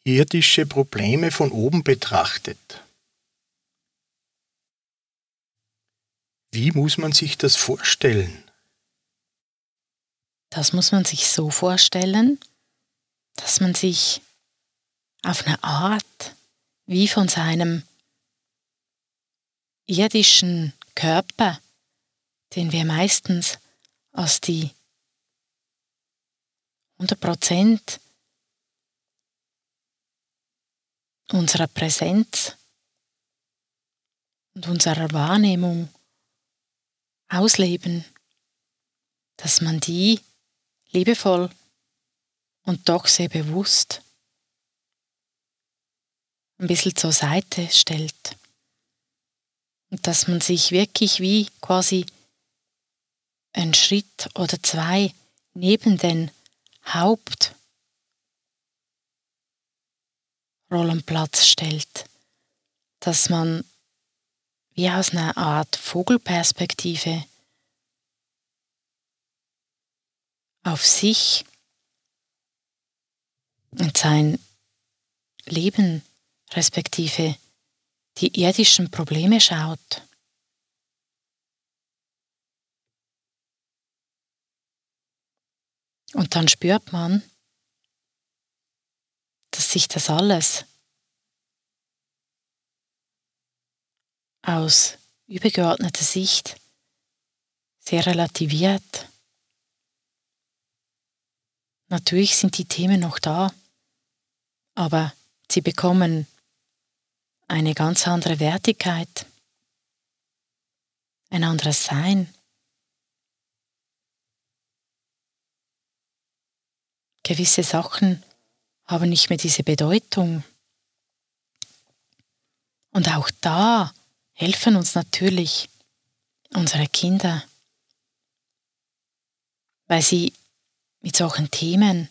irdische Probleme von oben betrachtet. Wie muss man sich das vorstellen? Das muss man sich so vorstellen, dass man sich auf eine Art wie von seinem irdischen Körper, den wir meistens als die 100% unserer Präsenz und unserer Wahrnehmung ausleben, dass man die liebevoll und doch sehr bewusst ein bisschen zur Seite stellt. Und dass man sich wirklich wie quasi einen Schritt oder zwei neben den Hauptrollenplatz stellt. Dass man wie aus einer Art Vogelperspektive auf sich und sein Leben respektive die irdischen Probleme schaut. Und dann spürt man, dass sich das alles aus übergeordneter Sicht sehr relativiert. Natürlich sind die Themen noch da, aber sie bekommen eine ganz andere Wertigkeit, ein anderes Sein. Gewisse Sachen haben nicht mehr diese Bedeutung. Und auch da helfen uns natürlich unsere Kinder, weil sie mit solchen Themen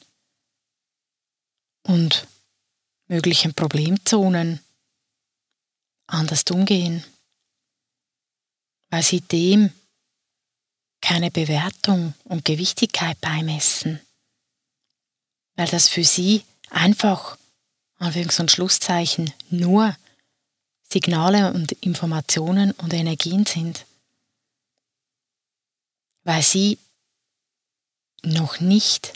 und möglichen Problemzonen anders umgehen, weil sie dem keine Bewertung und Gewichtigkeit beimessen, weil das für sie einfach, Anführungs- und Schlusszeichen, nur Signale und Informationen und Energien sind, weil sie noch nicht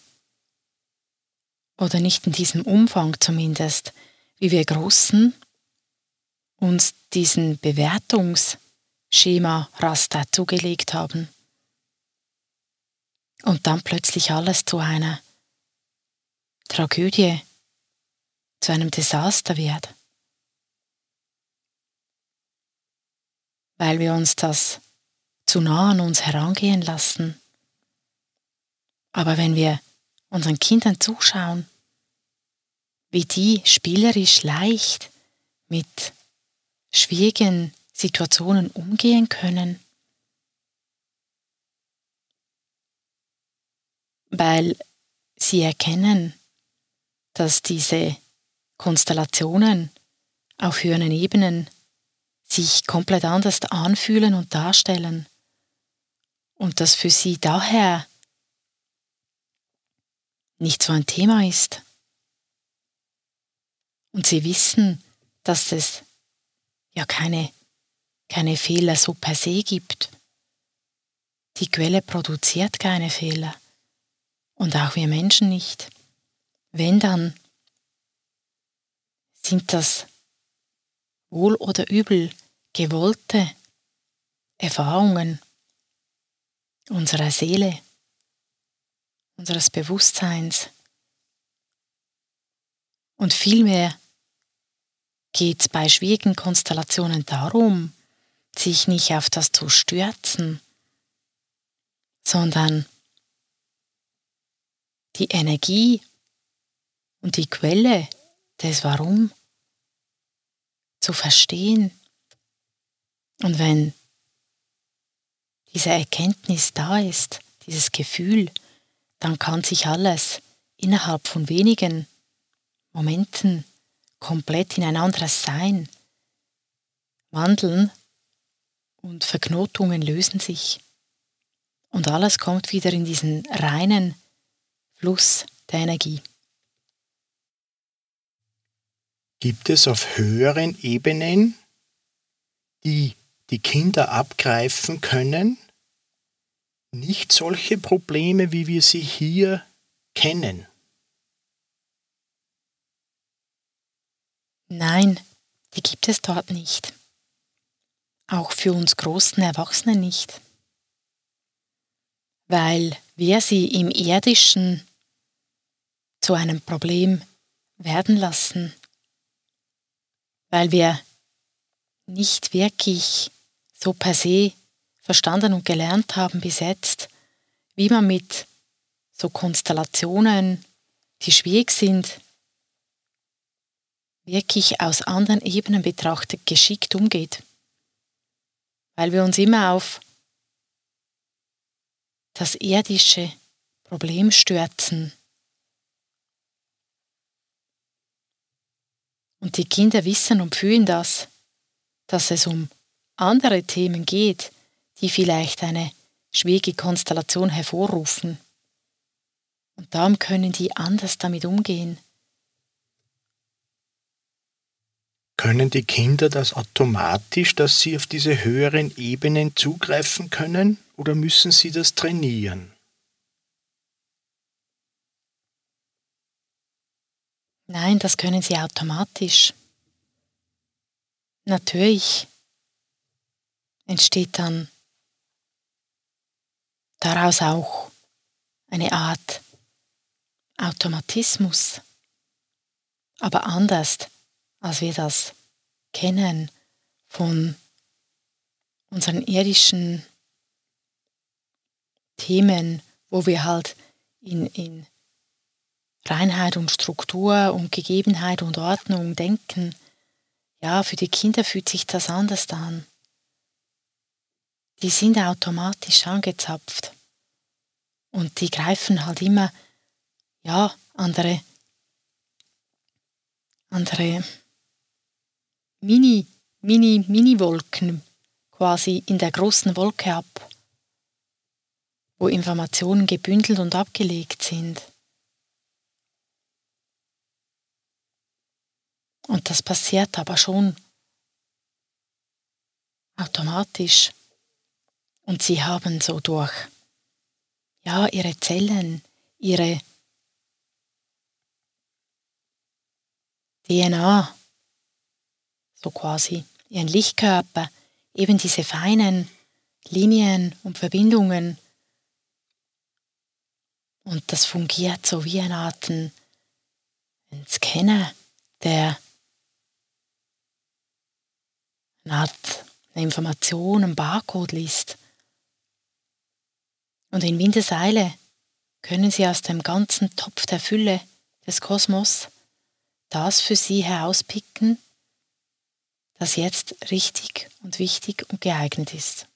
oder nicht in diesem Umfang zumindest, wie wir Großen uns diesen Bewertungsschema-Raster zugelegt haben und dann plötzlich alles zu einer Tragödie, zu einem Desaster wird. Weil wir uns das zu nah an uns herangehen lassen. Aber wenn wir unseren Kindern zuschauen, wie die spielerisch leicht mit schwierigen Situationen umgehen können, weil sie erkennen, dass diese Konstellationen auf höheren Ebenen sich komplett anders anfühlen und darstellen und das für sie daher nicht so ein Thema ist. Und sie wissen, dass es ja keine Fehler so per se gibt. Die Quelle produziert keine Fehler. Und auch wir Menschen nicht. Wenn, dann sind das wohl oder übel gewollte Erfahrungen unserer Seele, unseres Bewusstseins. Und vielmehr geht es bei schwierigen Konstellationen darum, sich nicht auf das zu stürzen, sondern die Energie und die Quelle des Warum zu verstehen. Und wenn diese Erkenntnis da ist, dieses Gefühl, dann kann sich alles innerhalb von wenigen Momenten komplett in ein anderes Sein wandeln und Verknotungen lösen sich. Und alles kommt wieder in diesen reinen Fluss der Energie. Gibt es auf höheren Ebenen, die die Kinder abgreifen können, nicht solche Probleme, wie wir sie hier kennen? Nein, die gibt es dort nicht. Auch für uns großen Erwachsenen nicht. Weil wir sie im Irdischen zu einem Problem werden lassen. Weil wir nicht wirklich so per se verstanden und gelernt haben bis jetzt, wie man mit so Konstellationen, die schwierig sind, wirklich aus anderen Ebenen betrachtet geschickt umgeht. Weil wir uns immer auf das irdische Problem stürzen. Und die Kinder wissen und fühlen das, dass es um andere Themen geht, die vielleicht eine schwierige Konstellation hervorrufen. Und darum können die anders damit umgehen. Können die Kinder das automatisch, dass sie auf diese höheren Ebenen zugreifen können, oder müssen sie das trainieren? Nein, das können sie automatisch. Natürlich entsteht dann daraus auch eine Art Automatismus, aber anders, als wir das kennen von unseren irdischen Themen, wo wir halt in Reinheit und Struktur und Gegebenheit und Ordnung denken. Ja, für die Kinder fühlt sich das anders an. Die sind automatisch angezapft und die greifen halt immer, ja, andere Mini-Wolken quasi in der großen Wolke ab, wo Informationen gebündelt und abgelegt sind. Und das passiert aber schon automatisch. Und sie haben so durch ihre Zellen, ihre DNA, so quasi ihren Lichtkörper, eben diese feinen Linien und Verbindungen. Und das fungiert so wie eine Art ein Scanner, der eine Art eine Information, einen Barcode liest. Und in Windeseile können Sie aus dem ganzen Topf der Fülle des Kosmos das für Sie herauspicken, das jetzt richtig und wichtig und geeignet ist.